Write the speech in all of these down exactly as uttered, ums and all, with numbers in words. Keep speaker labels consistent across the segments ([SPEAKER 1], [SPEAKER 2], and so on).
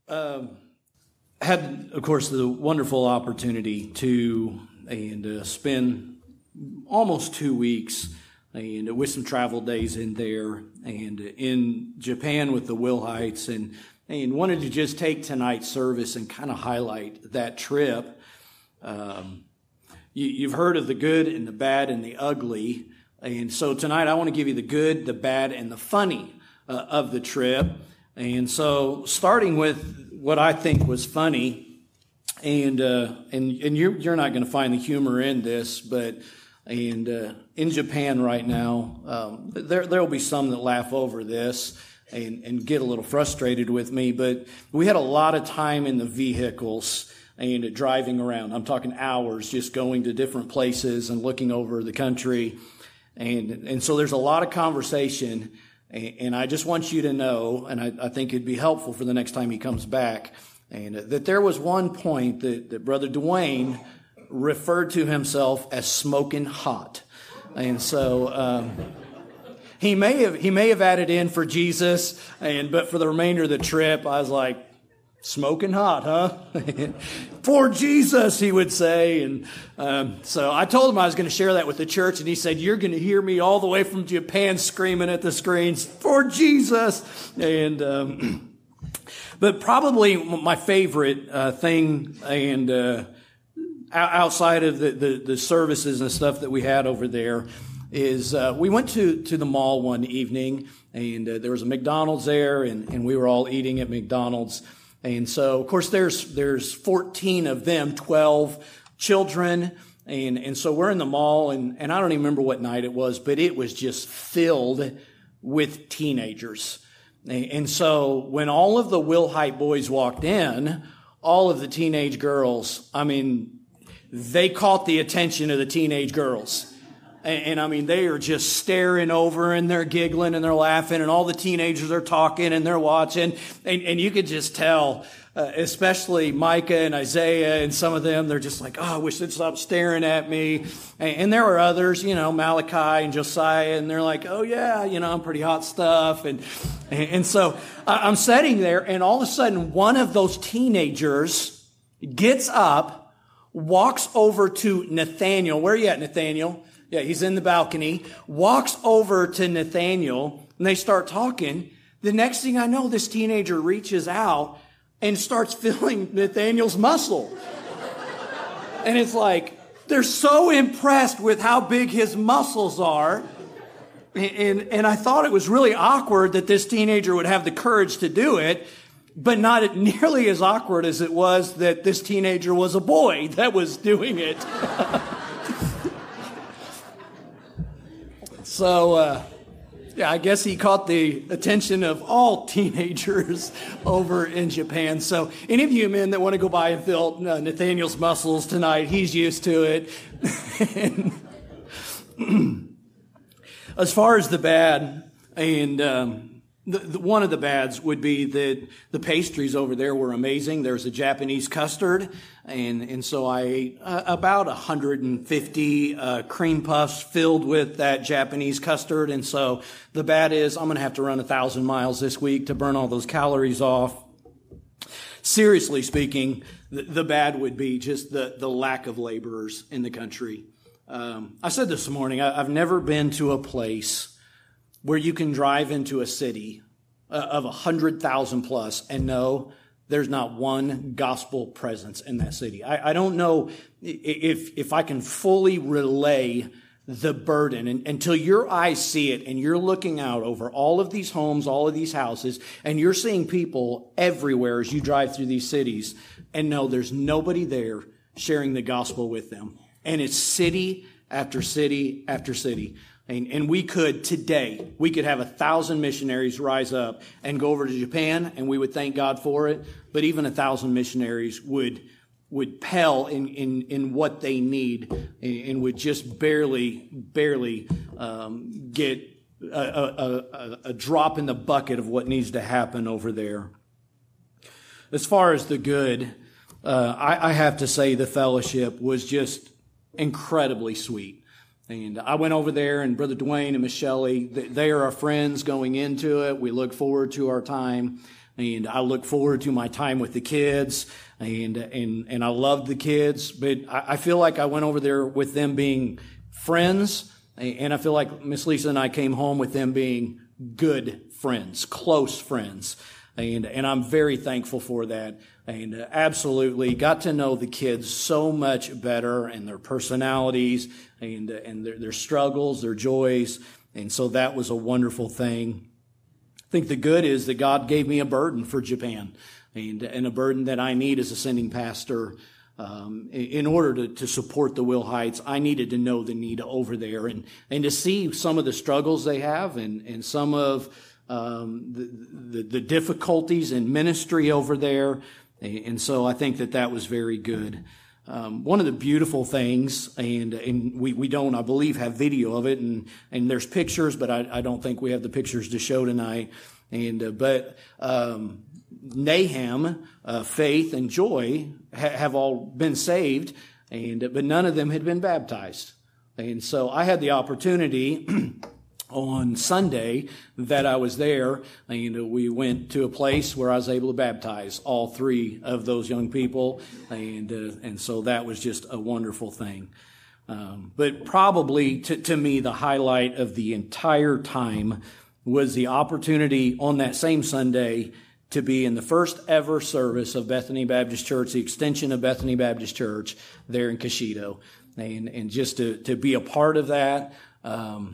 [SPEAKER 1] Um, had, of course, the wonderful opportunity to and uh, spend almost two weeks and with some travel days in there and in Japan with the Wilhites, and and wanted to just take tonight's service and kind of highlight that trip. Um, you, you've heard of the good and the bad and the ugly, and so tonight I want to give you the good, the bad, and the funny uh, of the trip. And so, starting with what I think was funny, and uh, and and you're you're not going to find the humor in this, but and uh, in Japan right now, um, there there will be some that laugh over this and and get a little frustrated with me. But we had a lot of time in the vehicles and driving around. I'm talking hours, just going to different places and looking over the country, and and so there's a lot of conversation. And I just want you to know, and I, I think it'd be helpful for the next time he comes back, and that there was one point that, that Brother Dwayne referred to himself as smoking hot. And so um, he may have he may have added in for Jesus, and but for the remainder of the trip, I was like, smoking hot, huh? For Jesus, he would say. And um, so I told him I was going to share that with the church, and he said, you're going to hear me all the way from Japan screaming at the screens, for Jesus. And um, but probably my favorite uh, thing, and uh, outside of the, the, the services and stuff that we had over there, is uh, we went to, to the mall one evening, and uh, there was a McDonald's there, and, and we were all eating at McDonald's. And so, of course, there's there's fourteen of them, twelve children, and and so we're in the mall, and, and I don't even remember what night it was, but it was just filled with teenagers. And so when all of the Wilhite boys walked in, all of the teenage girls, I mean, they caught the attention of the teenage girls. And, and I mean, they are just staring over, and they're giggling and they're laughing, and all the teenagers are talking and they're watching. And, and you could just tell, uh, especially Micah and Isaiah and some of them, they're just like, oh, I wish they'd stop staring at me. And, and there were others, you know, Malachi and Josiah, and they're like, oh yeah, you know, I'm pretty hot stuff. And, and, and so I'm sitting there, and all of a sudden one of those teenagers gets up, walks over to Nathaniel. Where are you at, Nathaniel? Yeah, he's in the balcony, walks over to Nathaniel, and they start talking. The next thing I know, this teenager reaches out and starts feeling Nathaniel's muscle. And it's like, they're so impressed with how big his muscles are. And, and I thought it was really awkward that this teenager would have the courage to do it, but not nearly as awkward as it was that this teenager was a boy that was doing it. So, uh, yeah, I guess he caught the attention of all teenagers over in Japan. So any of you men that want to go by and feel uh, Nathaniel's muscles tonight, he's used to it. As far as the bad, and um, the, the, one of the bads would be that the pastries over there were amazing. There's a Japanese custard, and and so I ate uh, about one hundred fifty uh, cream puffs filled with that Japanese custard. And so the bad is I'm going to have to run a thousand miles this week to burn all those calories off. Seriously speaking, the, the bad would be just the, the lack of laborers in the country. Um, I said this morning, I, I've never been to a place where you can drive into a city uh, of one hundred thousand plus and know there's not one gospel presence in that city. I, I don't know if if I can fully relay the burden and, until your eyes see it, and you're looking out over all of these homes, all of these houses, and you're seeing people everywhere as you drive through these cities, and know there's nobody there sharing the gospel with them. And it's city after city after city. And, and we could today, we could have a thousand missionaries rise up and go over to Japan, and we would thank God for it. But even a thousand missionaries would would pale in, in, in what they need, and, and would just barely, barely um, get a, a, a, a drop in the bucket of what needs to happen over there. As far as the good, uh, I, I have to say the fellowship was just incredibly sweet. And I went over there, and Brother Dwayne and Miss Shelley, they are our friends going into it. We look forward to our time, and I look forward to my time with the kids, and and and I love the kids, but I feel like I went over there with them being friends, and I feel like Miss Lisa and I came home with them being good friends, close friends. And, and I'm very thankful for that. And uh, absolutely got to know the kids so much better, and their personalities, and, uh, and their, their struggles, their joys. And so that was a wonderful thing. I think the good is that God gave me a burden for Japan, and, and a burden that I need as a sending pastor. Um, in order to, to support the Wilhites, I needed to know the need over there, and, and to see some of the struggles they have, and, and some of um, the, the, the difficulties in ministry over there. And so I think that that was very good. Um, one of the beautiful things, and and we, we don't, I believe, have video of it, and, and there's pictures, but I, I don't think we have the pictures to show tonight. And uh, but um, Nahum, uh, Faith, and Joy ha- have all been saved, and but none of them had been baptized. And so I had the opportunity on Sunday that I was there, and we went to a place where I was able to baptize all three of those young people, and uh, and so that was just a wonderful thing. Um, but probably to, to me, the highlight of the entire time was the opportunity on that same Sunday to be in the first ever service of Bethany Baptist Church, the extension of Bethany Baptist Church there in Cashido, and and just to to be a part of that. Um,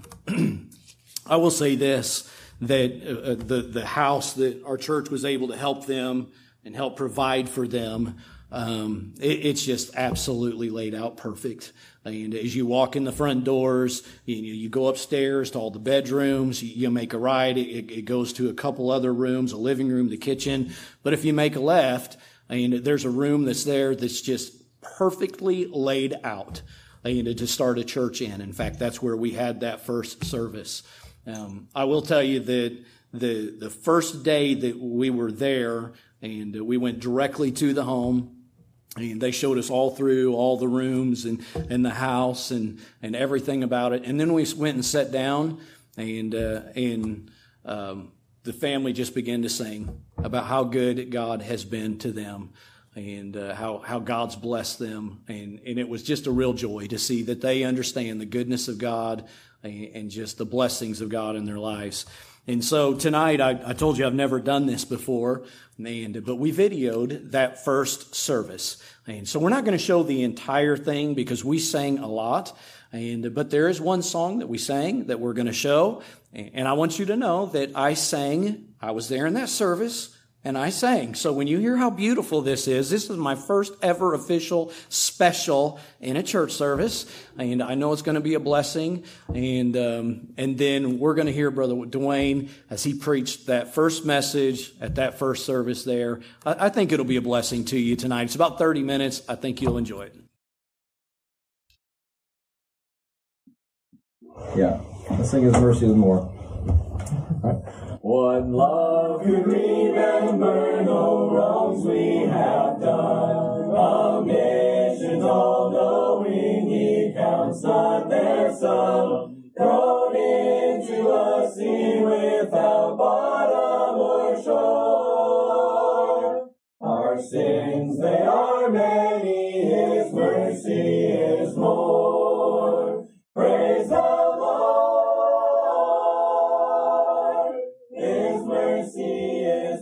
[SPEAKER 1] I will say this, that uh, the, the house that our church was able to help them and help provide for them, um, it, it's just absolutely laid out perfect. And as you walk in the front doors, you, you go upstairs to all the bedrooms, you, you make a right, it, it goes to a couple other rooms, a living room, the kitchen. But if you make a left, and there's a room that's there that's just perfectly laid out, and to start a church in. In fact, that's where we had that first service. Um, I will tell you that the the first day that we were there, and we went directly to the home, and they showed us all through all the rooms and, and the house and, and everything about it. And then we went and sat down, and uh, and um, the family just began to sing about how good God has been to them, and uh, how how God's blessed them. And, and it was just a real joy to see that they understand the goodness of God and just the blessings of God in their lives. And so tonight, I, I told you I've never done this before, and but we videoed that first service. And so we're not going to show the entire thing because we sang a lot, and but there is one song that we sang that we're going to show. And I want you to know that I sang, I was there in that service, and I sang. So when you hear how beautiful this is, this is my first ever official special in a church service, and I know it's going to be a blessing. And um, and then we're going to hear Brother Dwayne as he preached that first message at that first service there. I, I think it'll be a blessing to you tonight. It's about thirty minutes. I think you'll enjoy it.
[SPEAKER 2] Yeah, let's sing His mercy is more. All right. What love could remember no wrongs we have done. Omniscient, all-knowing, He counts not their sum. Thrown into a sea without bottom or shore. Our sins, they are many, His mercy is more. Praise the Lord. His mercy is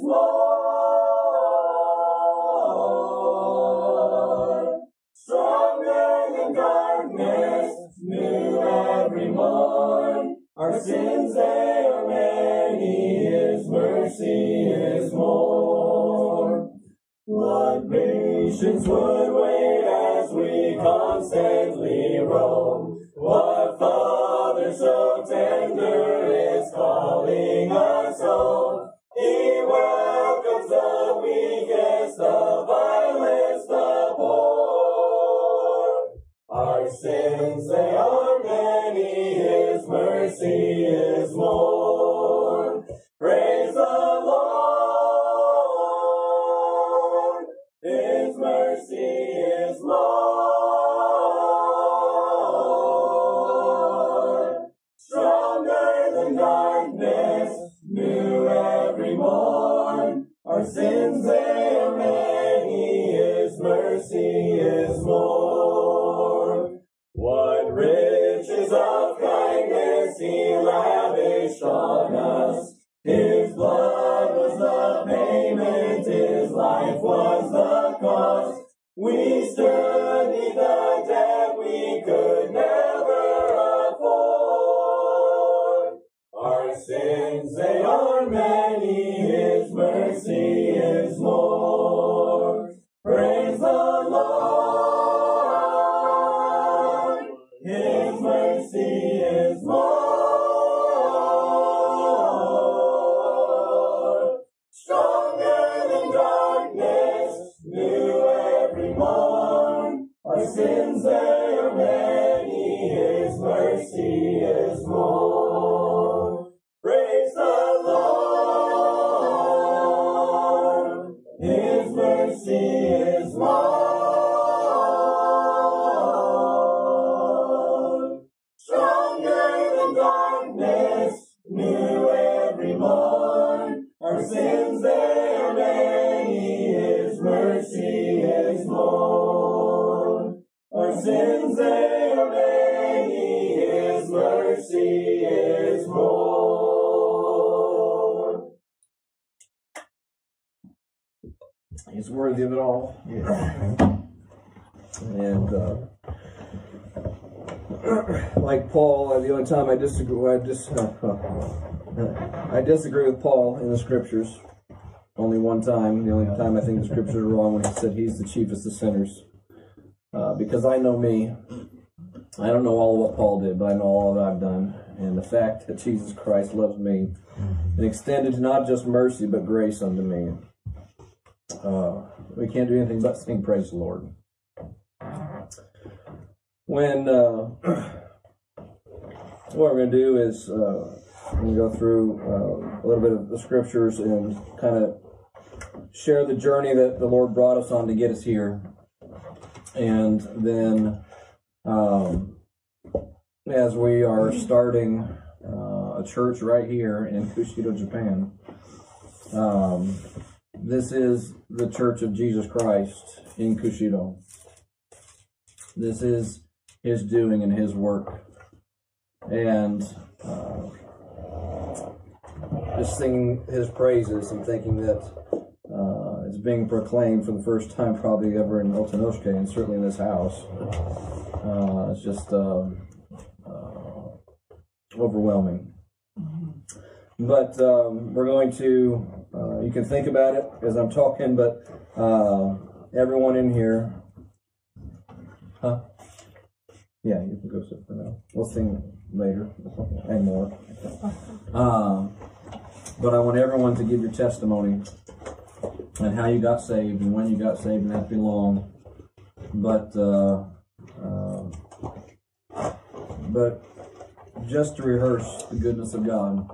[SPEAKER 2] more. Stronger than darkness, new every morn. Our sins, they are many, His mercy is more. What nations would wait as we constantly roam? What Father so tender is calling us home? He welcomes the weakest, the vilest, the poor. Our sins, they are many, His mercy is more. Praise the Lord. His mercy is more. Our sins they are many, His mercy is more. What riches of kindness He lavished on us. His blood was the payment, His life was the cost. We stood neath the debt we could never afford. Our sins, they are many, His mercy is more. Praise the Lord, His mercy is more. Stronger than darkness, new every morn. Our sins, they are many, His mercy is more. Praise the Lord, His mercy is more. Stronger than darkness, new every morn. Our sins, they are many, His mercy is more. Our sins, they are many, His mercy is more.
[SPEAKER 3] He's worthy of it all. Yeah. And uh, like Paul, the only time I disagree, I just uh, uh, I disagree with Paul in the scriptures. Only one time. The only time I think the scriptures are wrong when he said he's the chiefest of sinners. Uh, because I know me. I don't know all of what Paul did, but I know all that I've done. And the fact that Jesus Christ loves me and extended not just mercy but grace unto me. Uh, we can't do anything but sing praise the Lord. When uh, what we're going to do is uh, we're going to go through uh, a little bit of the scriptures and kind of share the journey that the Lord brought us on to get us here. And then um, as we are starting uh, a church right here in Kushido, Japan, um, this is the Church of Jesus Christ in Kushido. This is His doing and His work. And uh, just singing His praises and thinking that uh, it's being proclaimed for the first time probably ever in Otonosuke and certainly in this house. Uh, it's just uh, uh, overwhelming. But um, we're going to, uh, you can think about it as I'm talking, but uh, everyone in here, huh? Yeah, you can go sit for now. We'll sing later and more. Um, but I want everyone to give your testimony and how you got saved and when you got saved, and that be long. But uh, uh, but just to rehearse the goodness of God.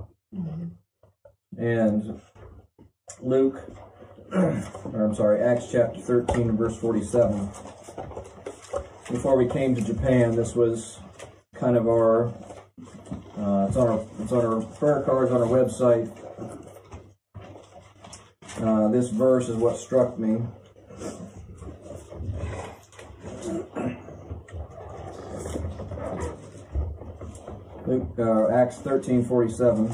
[SPEAKER 3] And Luke, or I'm sorry, Acts chapter thirteen and verse forty-seven. Before we came to Japan, this was kind of our, uh, it's on our, it's on our prayer cards on our website. Uh, this verse is what struck me. Luke, uh, Acts thirteen forty-seven.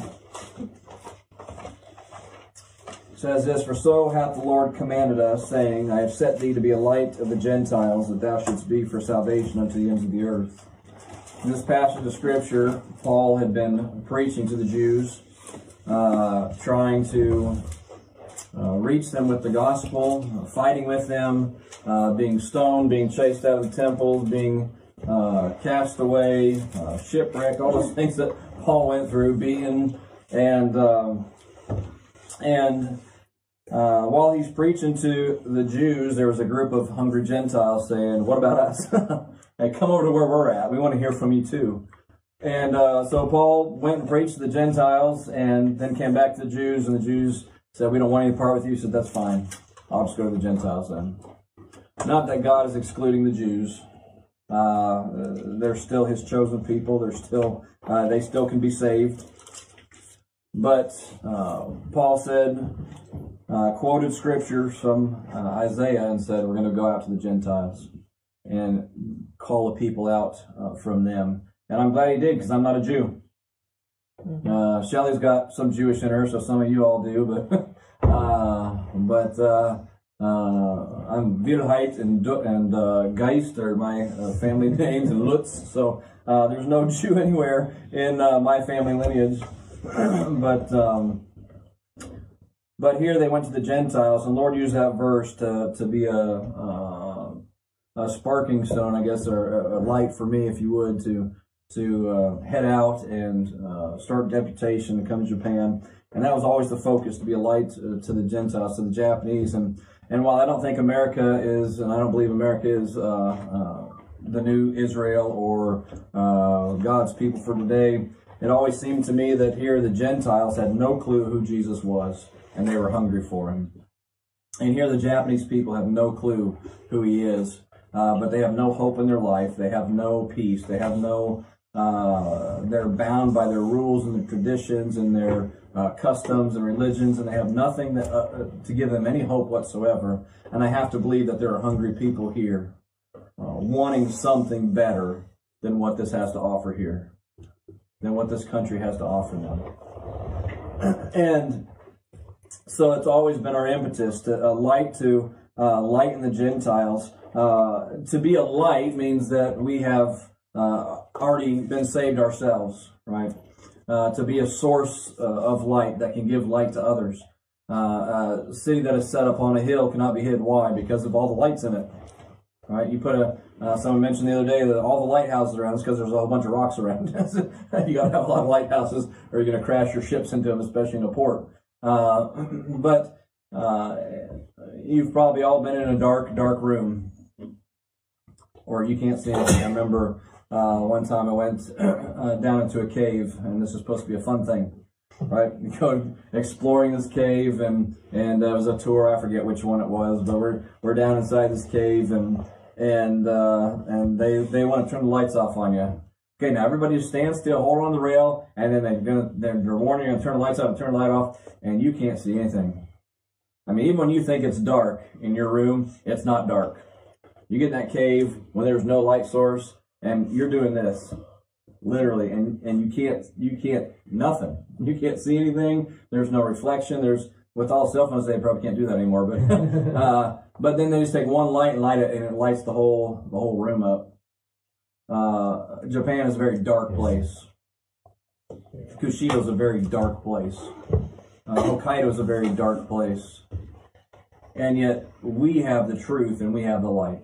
[SPEAKER 3] Says this, "For so hath the Lord commanded us, saying, I have set thee to be a light of the Gentiles, that thou shouldst be for salvation unto the ends of the earth." In this passage of Scripture, Paul had been preaching to the Jews, uh, trying to uh, reach them with the gospel, uh, fighting with them, uh, being stoned, being chased out of the temples, being uh, cast away, uh, shipwrecked, all those things that Paul went through, beaten, and um, and uh, while he's preaching to the Jews, there was a group of hungry Gentiles saying, "What about us? Hey, come over to where we're at. We want to hear from you too." And uh, so Paul went and preached to the Gentiles, and then came back to the Jews, and the Jews said, "We don't want any part with you." He said, "That's fine. I'll just go to the Gentiles then." Not that God is excluding the Jews. Uh, they're still His chosen people. They're still, uh, they still can be saved. but uh, Paul said, uh, quoted scripture from uh, Isaiah and said, we're going to go out to the Gentiles and call the people out uh, from them. And I'm glad he did, because I'm not a Jew. Uh, Shelley's got some Jewish in her, so some of you all do, but uh, but uh, uh, I'm Wilheit and and uh, Geist are my uh, family names, and Lutz. So uh, there's no Jew anywhere in uh, my family lineage. but um, but here they went to the Gentiles, and Lord used that verse to to be a uh, a sparking stone, I guess, or a, a light for me, if you would, to. to uh, head out and uh, start deputation and come to Japan. And that was always the focus, to be a light uh, to the Gentiles, to the Japanese. And, and while I don't think America is, and I don't believe America is uh, uh, the new Israel or uh, God's people for today, it always seemed to me that here the Gentiles had no clue who Jesus was, and they were hungry for him. And here the Japanese people have no clue who he is, uh, but they have no hope in their life. They have no peace. They have no... Uh, they're bound by their rules and their traditions and their uh, customs and religions, and they have nothing that, uh, to give them any hope whatsoever. And I have to believe that there are hungry people here uh, wanting something better than what this has to offer here, than what this country has to offer them. And so it's always been our impetus to uh, light to uh, lighten the Gentiles. Uh, to be a light means that we have Uh, already been saved ourselves, right? Uh, to be a source uh, of light that can give light to others. Uh, a city that is set upon a hill cannot be hid. Why? Because of all the lights in it, right? You put a, uh, someone mentioned the other day that all the lighthouses around, it's because there's a whole bunch of rocks around. You got to have a lot of lighthouses or you're going to crash your ships into them, especially in a port. Uh, but uh, you've probably all been in a dark, dark room, or you can't see anything. I remember Uh, one time I went uh, down into a cave, and this is supposed to be a fun thing, right? You go exploring this cave, and and uh, it was a tour. I forget which one it was, but we're we're down inside this cave, and and uh, and they they want to turn the lights off on you. Okay, now everybody just stand still, hold on the rail, and then they're gonna they're, they're warning you to turn the lights off and turn the light off, and you can't see anything. I mean, even when you think it's dark in your room, it's not dark. You get in that cave when there's no light source, and you're doing this, literally, and, and you can't, you can't, nothing. You can't see anything. There's no reflection. There's, with all cell phones, they probably can't do that anymore, but, uh, but then they just take one light and light it, and it lights the whole, the whole room up. Uh, Japan is a very dark place. Kushido is a very dark place. Uh, Hokkaido is a very dark place. And yet, we have the truth and we have the light.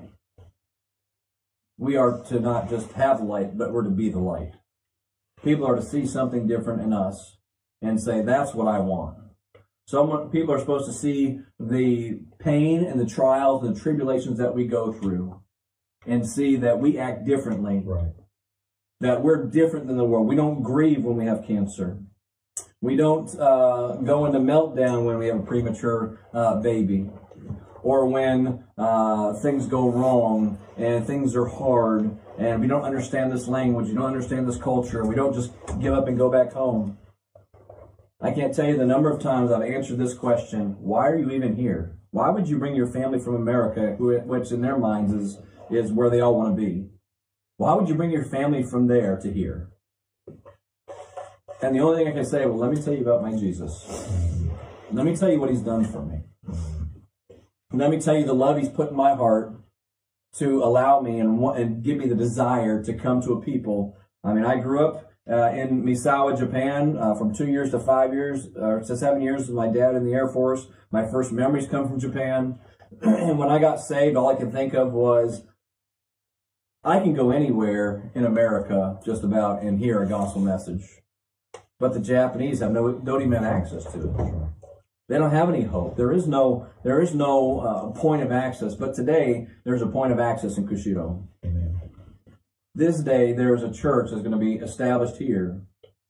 [SPEAKER 3] We are to not just have light, but we're to be the light. People are to see something different in us and say, that's what I want. Someone, people are supposed to see the pain and the trials and the tribulations that we go through and see that we act differently.
[SPEAKER 4] Right.
[SPEAKER 3] That we're different than the world. We don't grieve when we have cancer. We don't uh, go into meltdown when we have a premature uh, baby. Or when uh, things go wrong and things are hard and we don't understand this language, we don't understand this culture, we don't just give up and go back home. I can't tell you the number of times I've answered this question, why are you even here? Why would you bring your family from America, which in their minds is, is where they all want to be? Why would you bring your family from there to here? And the only thing I can say, well, let me tell you about my Jesus. Let me tell you what he's done for me. Let me tell you the love he's put in my heart to allow me and, and give me the desire to come to a people. I mean, I grew up uh, in Misawa, Japan, uh, from two years to five years, or to seven years with my dad in the Air Force. My first memories come from Japan. And when I got saved, all I could think of was, I can go anywhere in America just about and hear a gospel message. But the Japanese have no, don't even have access to it. They don't have any hope. There is no, there is no uh, point of access. But today, there's a point of access in Kushido.
[SPEAKER 4] Amen.
[SPEAKER 3] This day, there is a church that's going to be established here.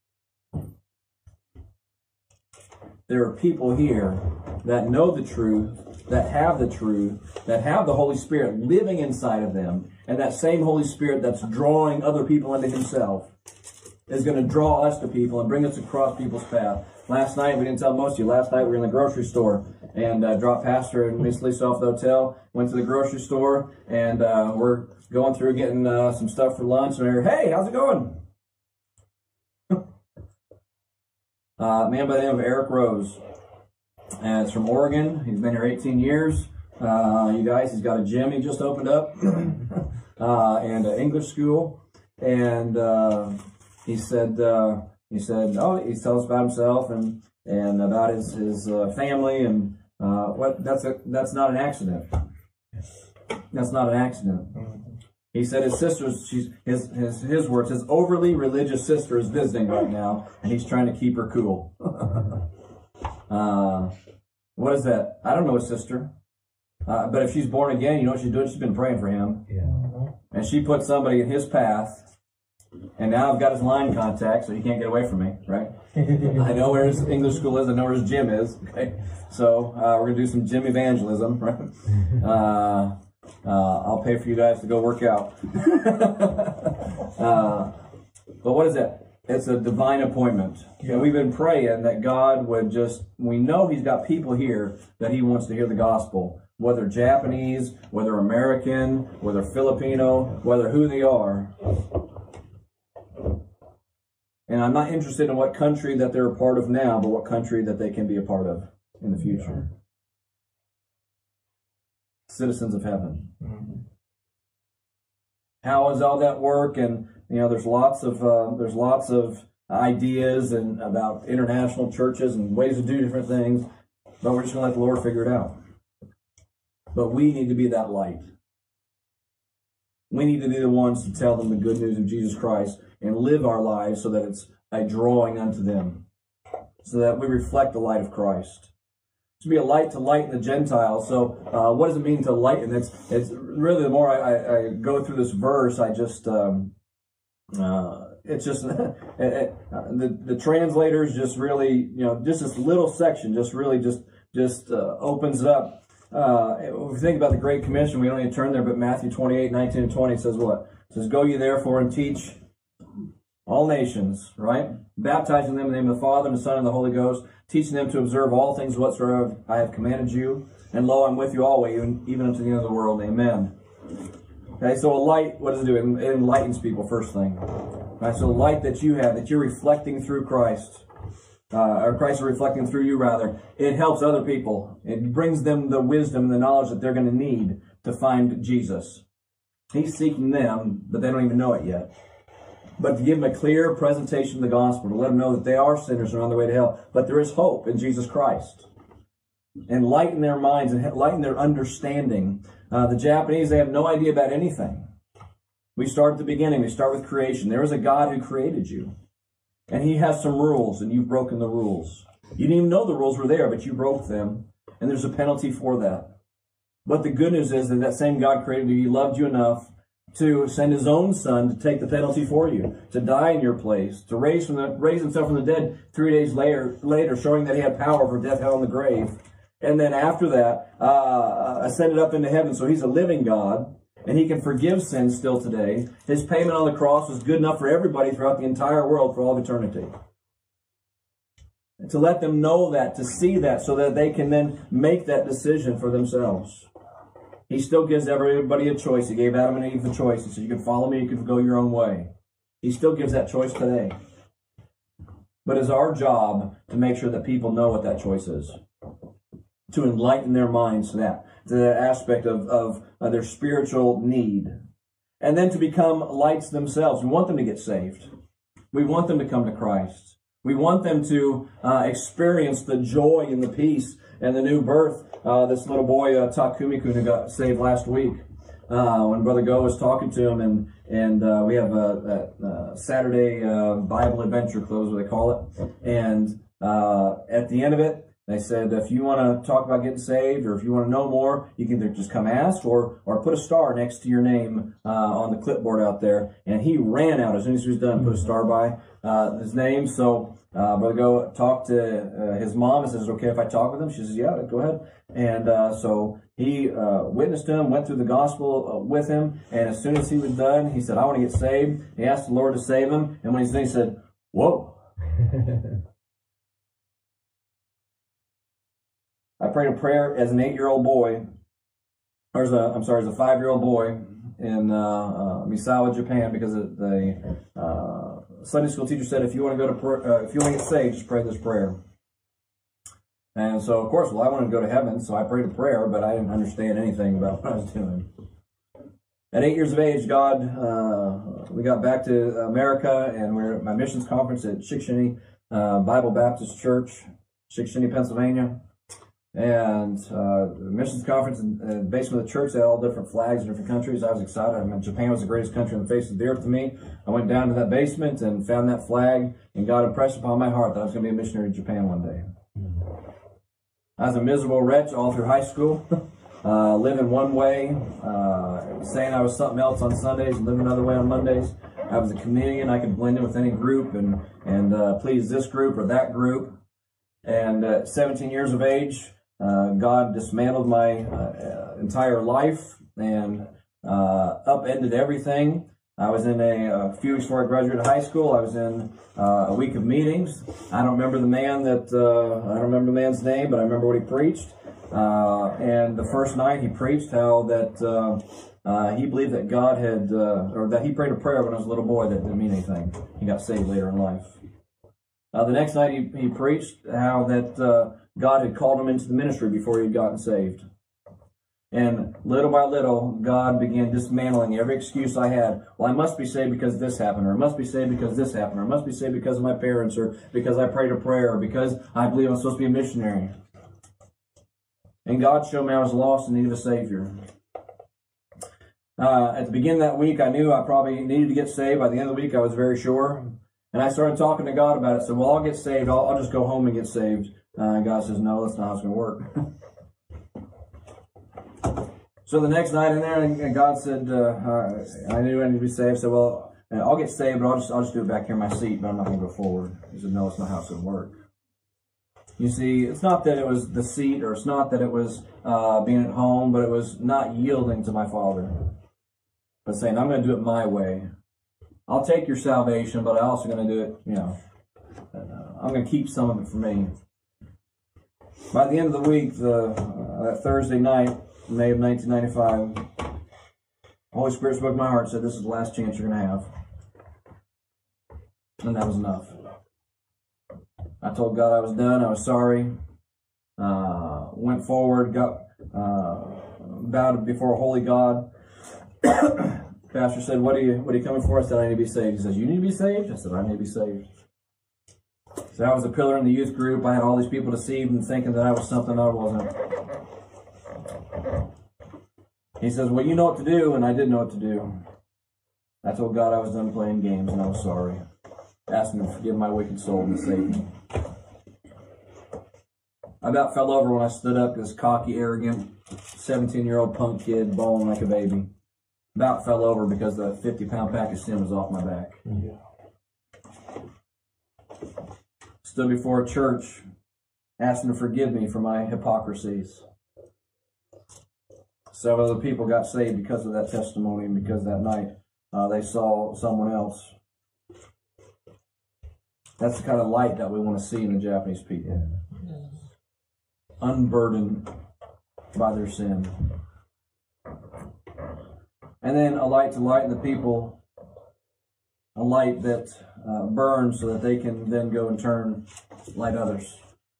[SPEAKER 3] There are people here that know the truth, that have the truth, that have the Holy Spirit living inside of them, and that same Holy Spirit that's drawing other people into himself is going to draw us to people and bring us across people's path. Last night, we didn't tell most of you, last night we were in the grocery store and uh, dropped Pastor and Miss Lisa off the hotel, went to the grocery store, and uh, we're going through getting uh, some stuff for lunch, and I heard, hey, how's it going? uh, a man by the name of Eric Rose. And it's from Oregon. He's been here eighteen years. Uh, you guys, he's got a gym he just opened up uh, and an English school. And uh, he said, uh, he said, oh, he tells us about himself and and about his his uh, family and uh, what. That's a that's not an accident. That's not an accident. He said his sister's, she's his his his words. His overly religious sister is visiting right now, and he's trying to keep her cool. uh, what is that? I don't know his sister. Uh, but if she's born again, you know what she's doing? She's been praying for him. Yeah. And she put somebody in his path. And now I've got his line contact, so he can't get away from me, right? I know where his English school is. I know where his gym is. Okay, so uh, we're going to do some gym evangelism, right? Uh, uh, I'll pay for you guys to go work out. uh, but what is that? It's a divine appointment. Yeah. And we've been praying that God would just, we know he's got people here that he wants to hear the gospel. Whether Japanese, whether American, whether Filipino, whether who they are. And I'm not interested in what country that they're a part of now, but what country that they can be a part of in the future. Citizens of heaven. Mm-hmm. How does all that work? And you know, there's lots of uh, there's lots of ideas and about international churches and ways to do different things, but we're just going to let the Lord figure it out. But we need to be that light. We need to be the ones to tell them the good news of Jesus Christ and live our lives so that it's a drawing unto them, so that we reflect the light of Christ. To be a light to lighten the Gentiles. So uh, what does it mean to lighten? It's, it's really, the more I, I, I go through this verse, I just, um, uh, it's just, it, it, uh, the, the translators just really, you know, just this little section just really just, just uh, opens up. Uh, if we think about the Great Commission, we don't need to turn there, but Matthew twenty-eight, nineteen and twenty says what? It says, go ye therefore and teach all nations, right? Baptizing them in the name of the Father and the Son and the Holy Ghost, teaching them to observe all things whatsoever I have commanded you. And lo, I'm with you always, even, even unto the end of the world. Amen. Okay, so a light, what does it do? It enlightens people, first thing. Right, so the light that you have, that you're reflecting through Christ, uh, or Christ is reflecting through you, rather, it helps other people. It brings them the wisdom and the knowledge that they're going to need to find Jesus. He's seeking them, but they don't even know it yet. But to give them a clear presentation of the gospel, to let them know that they are sinners and on their way to hell, but there is hope in Jesus Christ. Enlighten their minds and enlighten their understanding. Uh, the Japanese, they have no idea about anything. We start at the beginning. We start with creation. There is a God who created you. And he has some rules, and you've broken the rules. You didn't even know the rules were there, but you broke them. And there's a penalty for that. But the good news is that that same God created you. He loved you enough to send his own son to take the penalty for you, to die in your place, to raise from the raise himself from the dead three days later, later, showing that he had power over death, hell, and the grave. And then after that, uh, ascended up into heaven. So he's a living God, and he can forgive sins still today. His payment on the cross was good enough for everybody throughout the entire world for all of eternity. And to let them know that, to see that, so that they can then make that decision for themselves. He still gives everybody a choice. He gave Adam and Eve the choice. He said, you can follow me, you can go your own way. He still gives that choice today. But it's our job to make sure that people know what that choice is. To enlighten their minds to that, to that aspect of, of uh, their spiritual need. And then to become lights themselves. We want them to get saved. We want them to come to Christ. We want them to uh, experience the joy and the peace and the new birth. Uh, this little boy, uh, Takumi-kun, who got saved last week, uh, when Brother Go was talking to him, and and uh, we have a, a, a Saturday uh, Bible Adventure Club, what they call it. And uh, at the end of it, they said, if you want to talk about getting saved, or if you want to know more, you can either just come ask, or or put a star next to your name uh, on the clipboard out there. And he ran out as soon as he was done, put a star by uh, his name. So uh, Brother Go talked to uh, his mom and says, okay if I talk with him? She says, yeah, go ahead. And uh, so he uh, witnessed to him, went through the gospel uh, with him, and as soon as he was done, he said, I want to get saved. He asked the Lord to save him, and when he's done, he said, whoa. I prayed a prayer as an eight-year-old boy, or as a, I'm sorry, as a five-year-old boy in uh, uh, Misawa, Japan, because the uh, Sunday school teacher said, if you want to go to, pr- uh, if you want to get saved, just pray this prayer. And so, of course, well, I wanted to go to heaven, so I prayed a prayer, but I didn't understand anything about what I was doing. At eight years of age, God, uh, we got back to America, and we we're at my missions conference at Shikshini uh, Bible Baptist Church, Shikshini, Pennsylvania. And uh, the missions conference, and, and basically the church had all different flags in different countries. I was excited. I mean, Japan was the greatest country on the face of the earth to me. I went down to that basement and found that flag, and God impressed upon my heart that I was going to be a missionary to Japan one day. I was a miserable wretch all through high school, uh, living one way, uh, saying I was something else on Sundays and living another way on Mondays. I was a chameleon. I could blend in with any group and, and uh, please this group or that group. And at seventeen years of age, uh, God dismantled my uh, entire life and uh, upended everything. I was in a, a few weeks before I graduated high school. I was in uh, a week of meetings. I don't remember the man that uh, I don't remember the man's name, but I remember what he preached. Uh, and the first night he preached how that uh, uh, he believed that God had, uh, or that he prayed a prayer when I was a little boy that didn't mean anything. He got saved later in life. Uh, the next night he, he preached how that uh, God had called him into the ministry before he had gotten saved. And little by little, God began dismantling every excuse I had. Well, I must be saved because this happened, or I must be saved because this happened, or I must be saved because of my parents, or because I prayed a prayer, or because I believe I'm supposed to be a missionary. And God showed me I was lost and needed a Savior. Uh, at the beginning of that week, I knew I probably needed to get saved. By the end of the week, I was very sure. And I started talking to God about it. So, well, I'll get saved. I'll, I'll just go home and get saved. Uh, and God says, no, that's not how it's going to work. So the next night in there, and God said, uh, I knew I needed to be saved. I said, well, I'll get saved, but I'll just, I'll just do it back here in my seat, but I'm not going to go forward. He said, no, it's not how it's going to work. You see, it's not that it was the seat, or it's not that it was uh, being at home, but it was not yielding to my Father. But saying, I'm going to do it my way. I'll take your salvation, but I'm also going to do it, you know, uh, I'm going to keep some of it for me. By the end of the week, the uh, that Thursday night, May of nineteen ninety-five, the Holy Spirit spoke to my heart and said, this is the last chance you're going to have. And that was enough. I told God I was done, I was sorry, uh, went forward, got uh, bowed before a holy God. Pastor said, what are you what are you coming for? I said, I need to be saved. He says, you need to be saved? I said, I need to be saved. So I was a pillar in the youth group. I had all these people deceived and thinking that I was something I wasn't. He says, well, you know what to do, and I didn't know what to do. I told God I was done playing games, and I was sorry. Asked him to forgive my wicked soul and save me. I about fell over when I stood up, this cocky, arrogant, seventeen-year-old punk kid bawling like a baby. About fell over because the fifty-pound pack of sin was off my back. Yeah. Stood before a church, asked him to forgive me for my hypocrisies. Several other people got saved because of that testimony, and because that night uh, they saw someone else. That's the kind of light that we want to see in the Japanese people. Unburdened by their sin. And then a light to lighten the people. A light that uh, burns so that they can then go and turn, light others.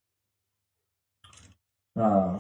[SPEAKER 3] Uh,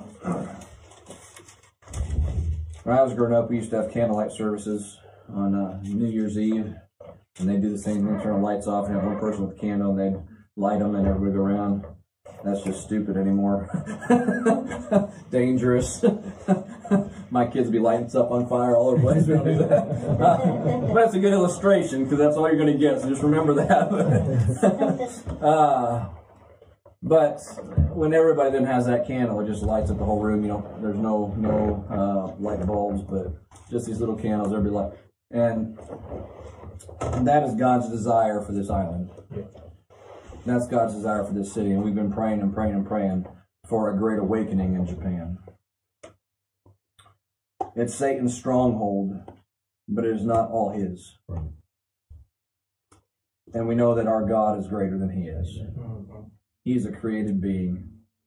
[SPEAKER 3] when I was growing up, we used to have candlelight services on uh, New Year's Eve. And they'd do the same thing, turn the lights off and have one person with a candle, and they'd light them and everybody go around. That's just stupid anymore. Dangerous. My kids would be lighting stuff on fire all over the place. We don't do that. Uh, but that's a good illustration, because that's all you're going to get, so just remember that. uh, but when everybody then has that candle, it just lights up the whole room. You know, there's no no uh, light bulbs, but just these little candles, everybody light. And And that is God's desire for this island. That's God's desire for this city. And we've been praying and praying and praying for a great awakening in Japan. It's Satan's stronghold, but it is not all his.
[SPEAKER 2] Right.
[SPEAKER 3] And we know that our God is greater than he is. He's a created being.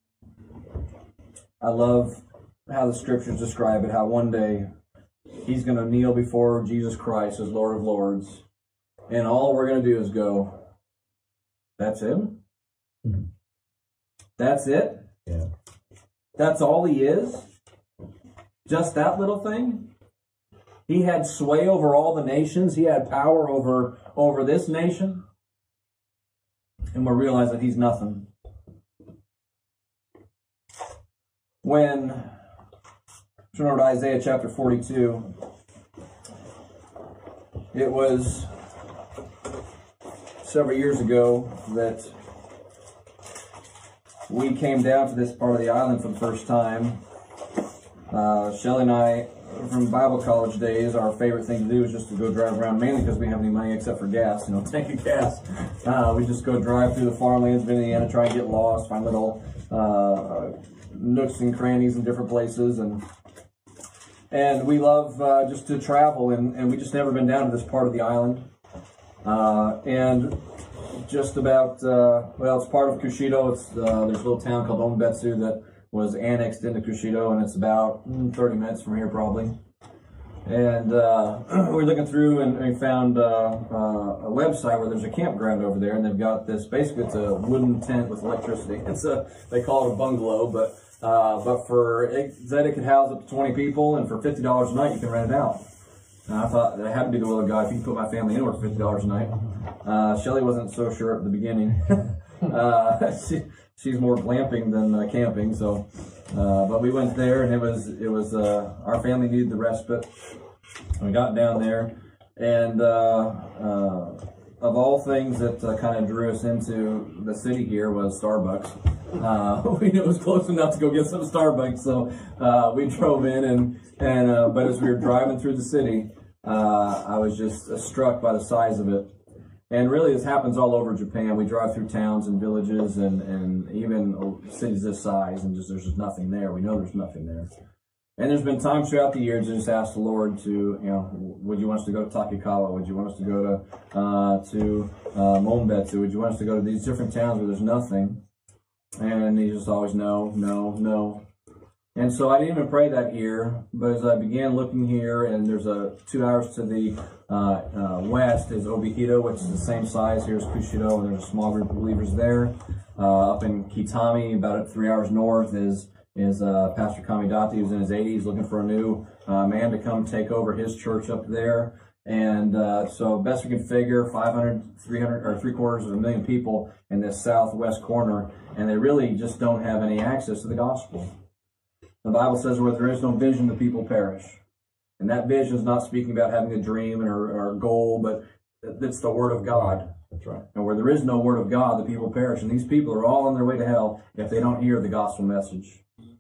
[SPEAKER 3] I love how the scriptures describe it, how one day he's going to kneel before Jesus Christ as Lord of Lords, and all we're going to do is go, that's him?
[SPEAKER 2] Mm-hmm.
[SPEAKER 3] That's it?
[SPEAKER 2] Yeah.
[SPEAKER 3] That's all he is? Just that little thing? He had sway over all the nations. He had power over, over this nation. And we'll realize that he's nothing. When, turn over to Isaiah chapter forty-two, it was several years ago that we came down to this part of the island for the first time. Uh, Shelley and I, from Bible college days, our favorite thing to do is just to go drive around, mainly because we don't have any money except for gas, you know, tank of gas. Uh, we just go drive through the farmlands of Indiana, try and get lost, find little uh, nooks and crannies in different places, and and we love uh, just to travel, and, and we just never been down to this part of the island. Uh, and just about, uh, well, it's part of Kushido. It's uh, there's a little town called Onbetsu that was annexed into Kushido, and it's about mm, thirty minutes from here probably. And uh, we were looking through, and we found uh, uh, a website where there's a campground over there, and they've got this, basically it's a wooden tent with electricity. It's a, they call it a bungalow, but uh, but for, it said it could house up to twenty people, and for fifty dollars a night you can rent it out. And I thought, that had to be the will of God, if you can put my family anywhere for fifty dollars a night. Uh, Shelley wasn't so sure at the beginning. uh, she, she's more glamping than uh, camping, so, uh, but we went there, and it was, it was, uh, our family needed the respite. We got down there, and, uh, uh, of all things that uh, kind of drew us into the city here was Starbucks. Uh, we knew it was close enough to go get some Starbucks, so, uh, we drove in, and, and, uh, but as we were driving through the city, uh, I was just uh, struck by the size of it. And really, this happens all over Japan. We drive through towns and villages and, and even cities this size, and just there's just nothing there. We know there's nothing there. And there's been times throughout the years to just ask the Lord to, you know, would you want us to go to Takikawa? Would you want us to go to uh, to uh, Monbetsu? Would you want us to go to these different towns where there's nothing? And he just always, no, no, no. And so I didn't even pray that year, but as I began looking here, and there's a two hours to the uh, uh, west is Obihito, which is the same size here as Kushido, and there's a small group of believers there. Uh, up in Kitami, about three hours north, is is uh, Pastor Kamidati, who's in his eighties, looking for a new uh, man to come take over his church up there. And uh, so best we can figure, five hundred, three hundred, or three quarters of a million people in this southwest corner, and they really just don't have any access to the gospel. The Bible says where there is no vision, the people perish. And that vision is not speaking about having a dream or, or a goal, but it's the Word of God.
[SPEAKER 2] That's right.
[SPEAKER 3] And where there is no Word of God, the people perish. And these people are all on their way to hell if they don't hear the gospel message.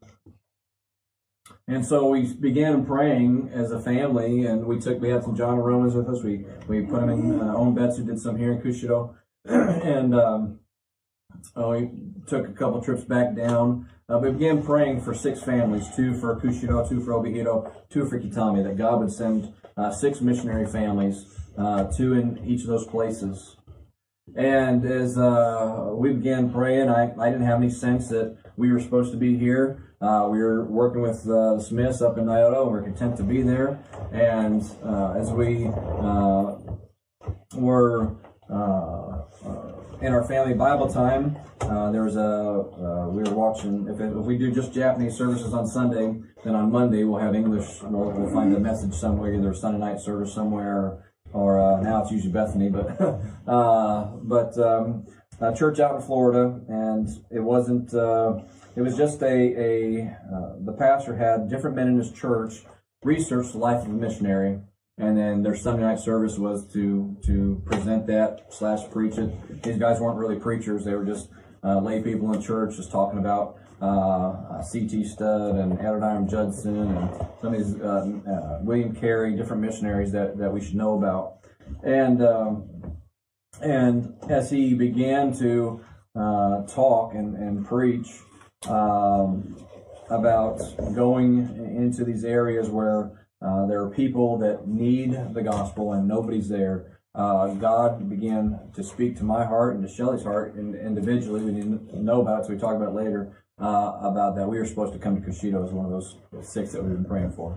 [SPEAKER 3] And so we began praying as a family, and we took we had some John Romans with us. We we put them in uh, Onbetsu, did some here in Kushido, and um, oh, we took a couple trips back down. Uh, we began praying for six families, two for Kushido, two for Obihito, two for Kitami, that God would send uh, six missionary families, uh, two in each of those places. And as uh, we began praying, I, I didn't have any sense that we were supposed to be here. Uh, we were working with uh, the Smiths up in Nyoto, and we we're content to be there. And uh, as we uh, were uh, uh, in our family Bible time, uh, there was a, uh, we were watching, if, it, if we do just Japanese services on Sunday, then on Monday we'll have English, we'll, we'll find a message somewhere, either Sunday night service somewhere, or uh, now it's usually Bethany, but, uh, but um, a church out in Florida, and it wasn't, uh, it was just a, a uh, the pastor had different men in his church research the life of a missionary, and then their Sunday night service was to to present that slash preach it. These guys weren't really preachers; they were just uh, lay people in church, just talking about uh, C T Studd and Adoniram Judson and some of these uh, uh, William Carey, different missionaries that that we should know about. And um, and as he began to uh, talk and and preach, um, about going into these areas where uh, there are people that need the gospel and nobody's there. Uh, God began to speak to my heart and to Shelley's heart and individually. We didn't know about it, so we talk about it later, uh, about that. We were supposed to come to Cushido as one of those six that we've been praying for.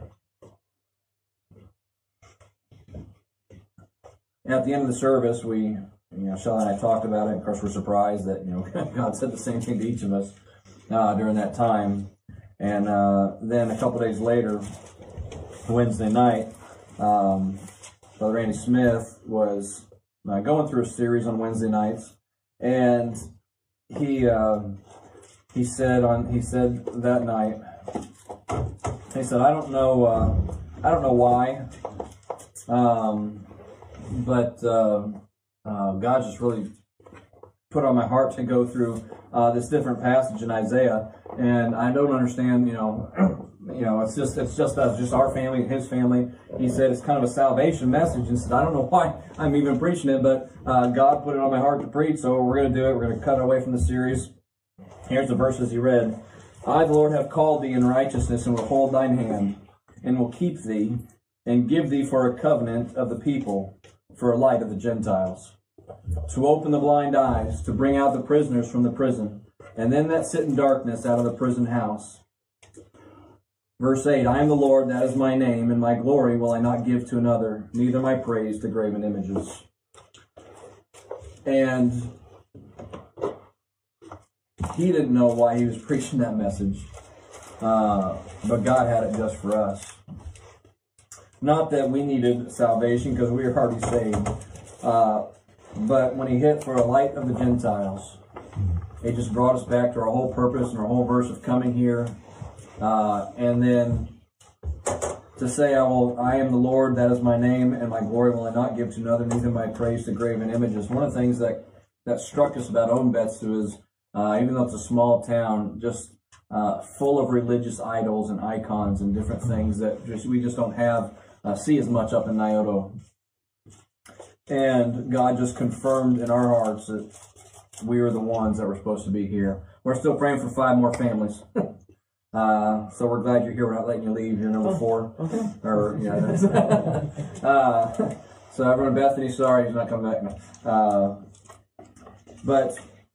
[SPEAKER 3] At the end of the service, we, you know, Shelley and I talked about it. Of course, we're surprised that, you know, God said the same thing to each of us uh, during that time. And uh, then a couple days later, Wednesday night, um, Brother Randy Smith was uh, going through a series on Wednesday nights, and he uh, he said on he said that night, he said, I don't know uh, I don't know why. Um, But uh, uh, God just really put on my heart to go through uh, this different passage in Isaiah, and I don't understand. You know, you know, it's just it's just us, just our family and his family. He said it's kind of a salvation message, and said I don't know why I'm even preaching it, but uh, God put it on my heart to preach, so we're going to do it. We're going to cut away from the series. Here's the verses he read: I, the Lord, have called thee in righteousness, and will hold thine hand, and will keep thee, and give thee for a covenant of the people, for a light of the Gentiles, to open the blind eyes, to bring out the prisoners from the prison, and them that sit in darkness out of the prison house. Verse eight, I am the Lord, that is my name, and my glory will I not give to another, neither my praise to graven images. And he didn't know why he was preaching that message, uh, but God had it just for us. Not that we needed salvation, because we were already saved. Uh, but when he hit for a light of the Gentiles, it just brought us back to our whole purpose and our whole verse of coming here. Uh, and then to say, I will, I am the Lord, that is my name, and my glory will I not give to another, neither my praise to graven images. One of the things that, that struck us about Odenbetsu is, uh, even though it's a small town, just uh, full of religious idols and icons and different things that just we just don't have Uh, see as much up in Nyoto. And God just confirmed in our hearts that we were the ones that were supposed to be here. We're still praying for five more families. uh, so we're glad you're here. We're not letting you leave. You're number four. Okay. Or, yeah, that's, uh, so everyone, Bethany, sorry, he's not coming back now. Uh, but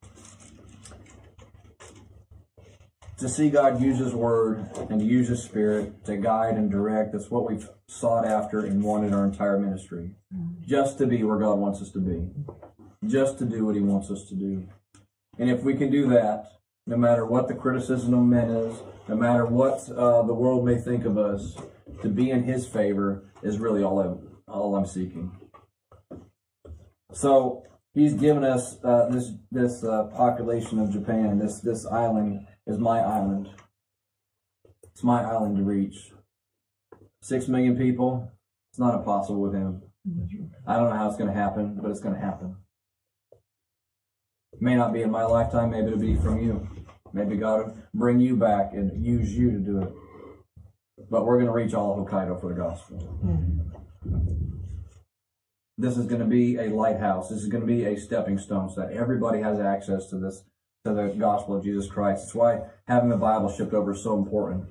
[SPEAKER 3] to see God use His Word and to use His Spirit to guide and direct, that's what we've sought after and wanted our entire ministry. Just to be where God wants us to be. Just to do what He wants us to do. And if we can do that, no matter what the criticism of men is, no matter what uh, the world may think of us, to be in His favor is really all I'm, all I'm seeking. So He's given us uh, this this uh, population of Japan. This this island is my island. It's my island to reach. Six million people. It's not impossible with Him. I don't know how it's going to happen, but it's going to happen. It may not be in my lifetime. Maybe it'll be from you. Maybe God will bring you back and use you to do it. But we're going to reach all of Hokkaido for the gospel. This is going to be a lighthouse. This is going to be a stepping stone so that everybody has access to this, to the gospel of Jesus Christ. That's why having the Bible shipped over is so important.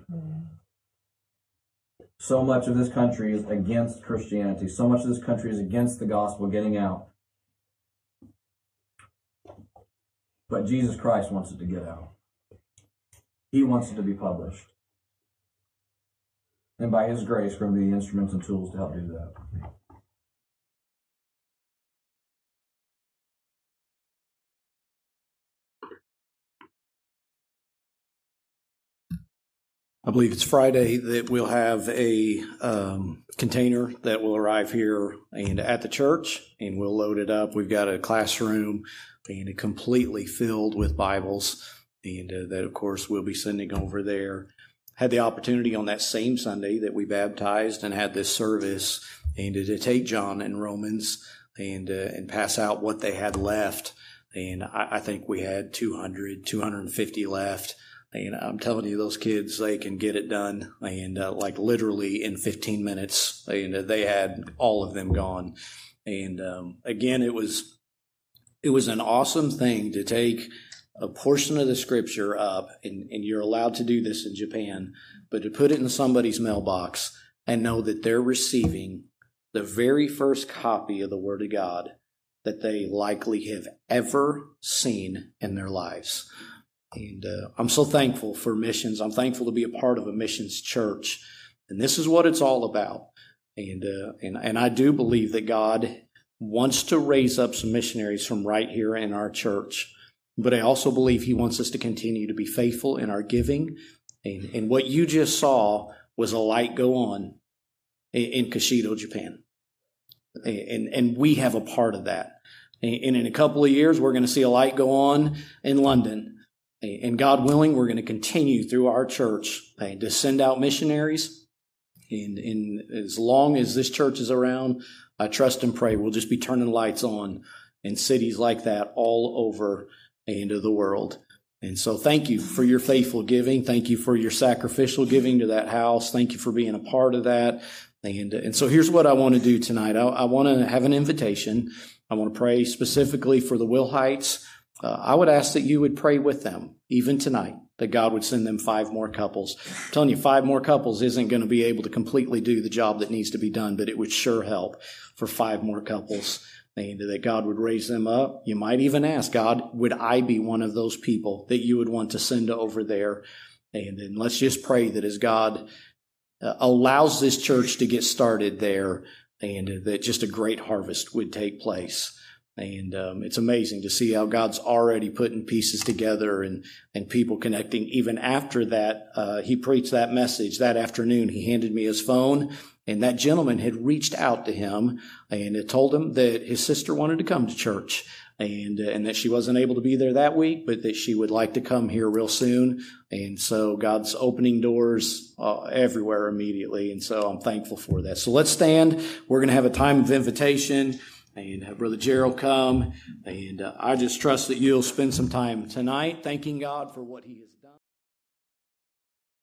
[SPEAKER 3] So much of this country is against Christianity. So much of this country is against the gospel getting out. But Jesus Christ wants it to get out. He wants it to be published. And by His grace, we're going to be the instruments and tools to help do that.
[SPEAKER 1] I believe it's Friday that we'll have a um, container that will arrive here and at the church, and we'll load it up. We've got a classroom and completely filled with Bibles, and uh, that, of course, we'll be sending over there. Had the opportunity on that same Sunday that we baptized and had this service, and to take John and Romans and uh, and pass out what they had left. And I, I think we had two hundred, two hundred fifty left. And I'm telling you, those kids, they can get it done, and uh, like literally in fifteen minutes, and uh, they had all of them gone. And um, again, it was it was an awesome thing to take a portion of the scripture up, and, and you're allowed to do this in Japan, but to put it in somebody's mailbox and know that they're receiving the very first copy of the Word of God that they likely have ever seen in their lives. And uh, I'm so thankful for missions. I'm thankful to be a part of a missions church. And this is what it's all about. And, uh, and, and I do believe that God wants to raise up some missionaries from right here in our church. But I also believe he wants us to continue to be faithful in our giving. And, and what you just saw was a light go on in, in Kashido, Japan. And, and we have a part of that. And in a couple of years, we're going to see a light go on in London. And God willing, we're going to continue through our church to send out missionaries. And, and as long as this church is around, I trust and pray we'll just be turning lights on in cities like that all over into the world. And so thank you for your faithful giving. Thank you for your sacrificial giving to that house. Thank you for being a part of that. And, and so here's what I want to do tonight. I, I want to have an invitation. I want to pray specifically for the Wilhites. Uh, I would ask that you would pray with them, even tonight, that God would send them five more couples. I'm telling you, five more couples isn't going to be able to completely do the job that needs to be done, but it would sure help for five more couples, and that God would raise them up. You might even ask, God, would I be one of those people that you would want to send over there? And then let's just pray that as God uh, allows this church to get started there, and that just a great harvest would take place. And um, it's amazing to see how God's already putting pieces together and, and people connecting. Even after that, uh, he preached that message that afternoon. He handed me his phone, and that gentleman had reached out to him and had told him that his sister wanted to come to church, and uh, and that she wasn't able to be there that week, but that she would like to come here real soon. And so God's opening doors uh, everywhere immediately. And so I'm thankful for that. So let's stand. We're going to have a time of invitation and have Brother Gerald come. And uh, I just trust that you'll spend some time tonight thanking God for what he has done.